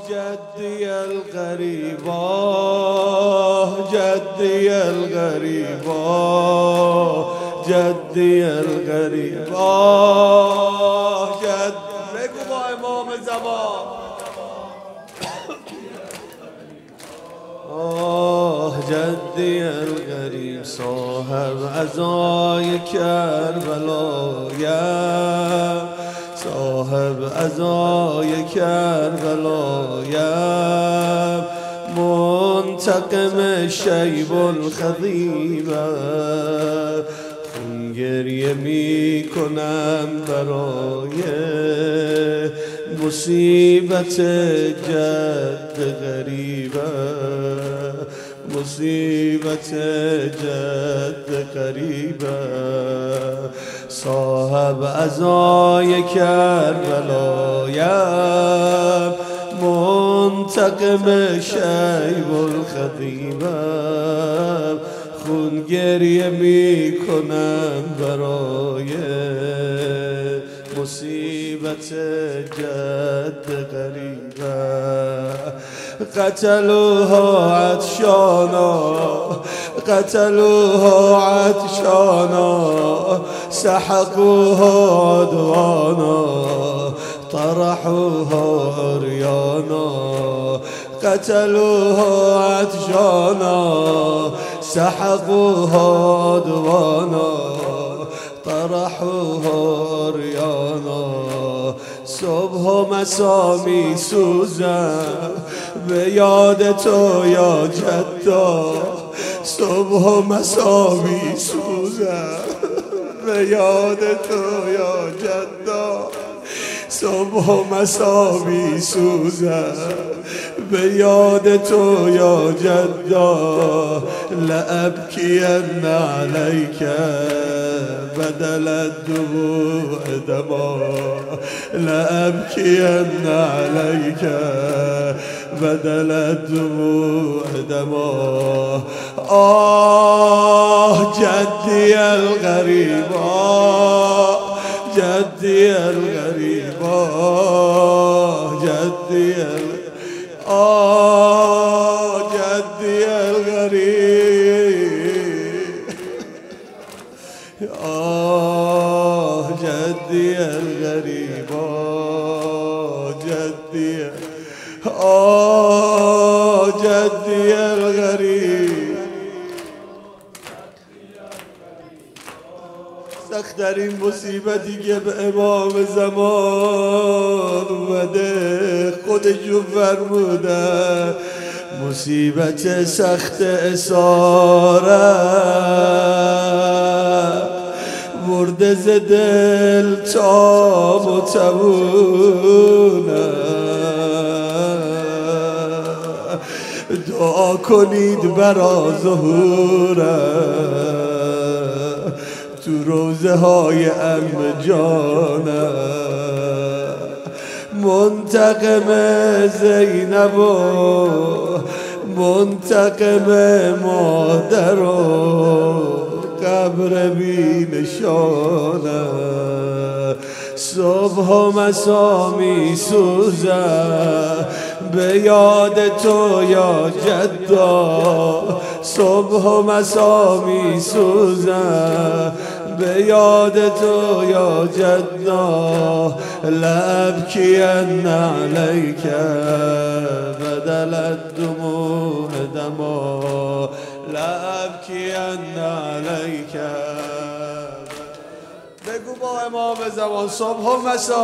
جدي الغريب جدي الغريب جدي الغريب جد بگو با امام زمان جدي الغريب صاحب عزای کربلایم صاحب عزای کربلایم منتقم شیب الخضیبم خون گریه می کنم برای مصیبت جد غریبم مصیبت جد غریبم صاحب عزای کربلایم منتقم شیب الخضیبم خون گریه می کنم برای مصیبت جد غریبم قتلوها عطشانا قتلوها عطشانا سحقوها عدوانا طرحوها عريانا قتلوها عطشانا سحقوها عدوانا طرحوها عريانا صبح و مسا می سوزم به یاد تو یا جدا صبح و مسا می سوزم به یاد تو یا جدا صبح و مسا می سوزم به یاد تو یا جدا لأبكين عليك بدل الدموع دما لأبكين عليك بدل الدموع دما جدي الغريب جدي الغريب جدي جدي الغريب جدي الغريب جدي جدي الغريب سخت‌ترین مصیبتی که به امام زمان اومده خودشون فرمودن مصیبت سخت اسارت برده ز دل تاب و توونه دعا کنید برا ظهورم تو روزه های ام جانم منتقم زینب و منتقم مادر و قبر بی نشانم صبح و مسا می سوزم به یاد تو یا جدا صبح و مسا می سوزم به یاد تو یا جدا لأبكين عليك بدل الدموع دما لأبكين عليك بگو با امام زمان صبح و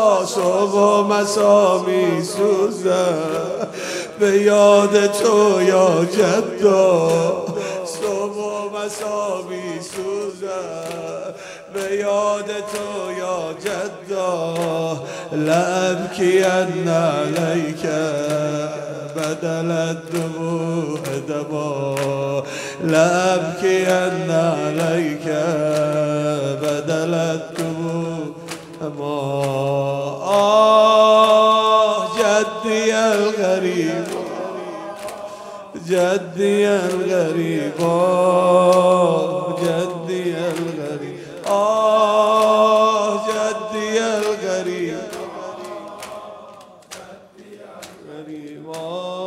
مسا می سوزم به یاد تو یا جدا صبح و مسا می سوزم به یاد تو یا جدا لأبكين عليك بدل الدموع دما لأبكين عليك بدل الدموع دما جدي الغريب جدي الغريب جدي الغريب جدي الغريب غريب وای